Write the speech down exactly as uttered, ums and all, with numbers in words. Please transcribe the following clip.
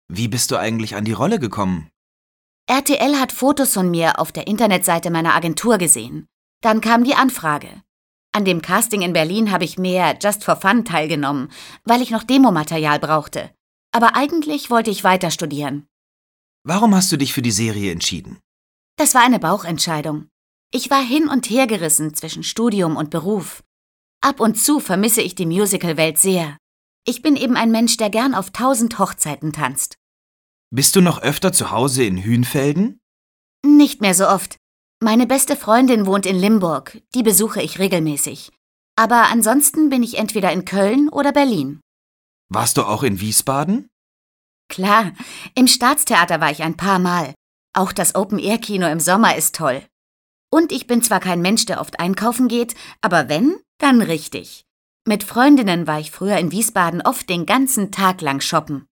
Wie bist du eigentlich an die Rolle gekommen? R T L hat Fotos von mir auf der Internetseite meiner Agentur gesehen. Dann kam die Anfrage. An dem Casting in Berlin habe ich mehr Just for Fun teilgenommen, weil ich noch Demomaterial brauchte. Aber eigentlich wollte ich weiter studieren. Warum hast du dich für die Serie entschieden? Das war eine Bauchentscheidung. Ich war hin und her gerissen zwischen Studium und Beruf. Ab und zu vermisse ich die Musical-Welt sehr. Ich bin eben ein Mensch, der gern auf tausend Hochzeiten tanzt. Bist du noch öfter zu Hause in Hünfelden? Nicht mehr so oft. Meine beste Freundin wohnt in Limburg, die besuche ich regelmäßig. Aber ansonsten bin ich entweder in Köln oder Berlin. Warst du auch in Wiesbaden? Klar, im Staatstheater war ich ein paar Mal. Auch das Open-Air-Kino im Sommer ist toll. Und ich bin zwar kein Mensch, der oft einkaufen geht, aber wenn, dann richtig. Mit Freundinnen war ich früher in Wiesbaden oft den ganzen Tag lang shoppen.